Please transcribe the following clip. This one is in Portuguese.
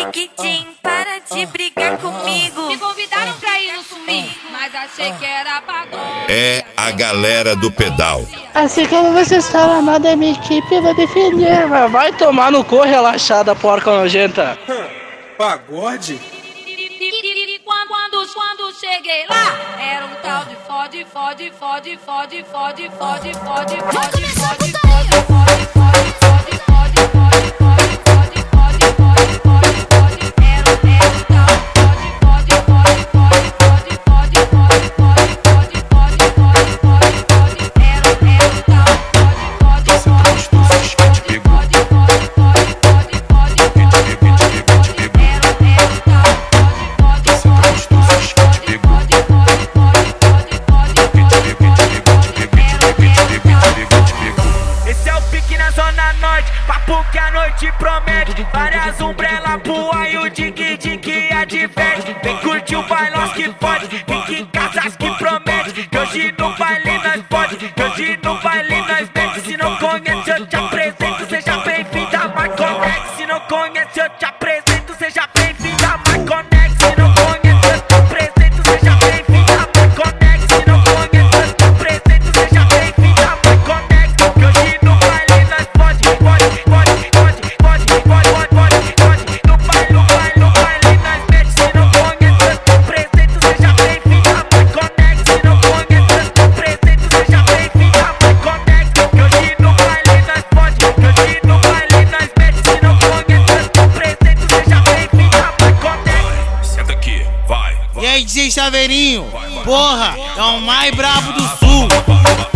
Chiquitim, para de brigar comigo. Me convidaram pra ir no swing, mas achei que era pagode. É a galera do pedal. Assim como você está amado da minha equipe, eu vou defender, mas vai tomar no cu, relaxada, porca nojenta. Pagode? E quando cheguei lá, era um tal de fode. Papo que a noite promete, várias umbrelas pro ai, o dig-dig adverte. Vem curtir o bailão que pode, fique em casas que promete. Que hoje no baile nós pode, que hoje no baile nós mete. Se não conhece eu te apresento, seja bem-vindo a Marconex. Se não conhece eu te apresento, seja bem-vindo a Marconex. Se não conhece eu te apresento, seja bem-vindo a Marconex. Se não conhece eu te apresento, seja bem-vindo a Marconex. Que hoje no baile nós pode. E aí, DJ Chaveirinho, porra, é o mais brabo do sul.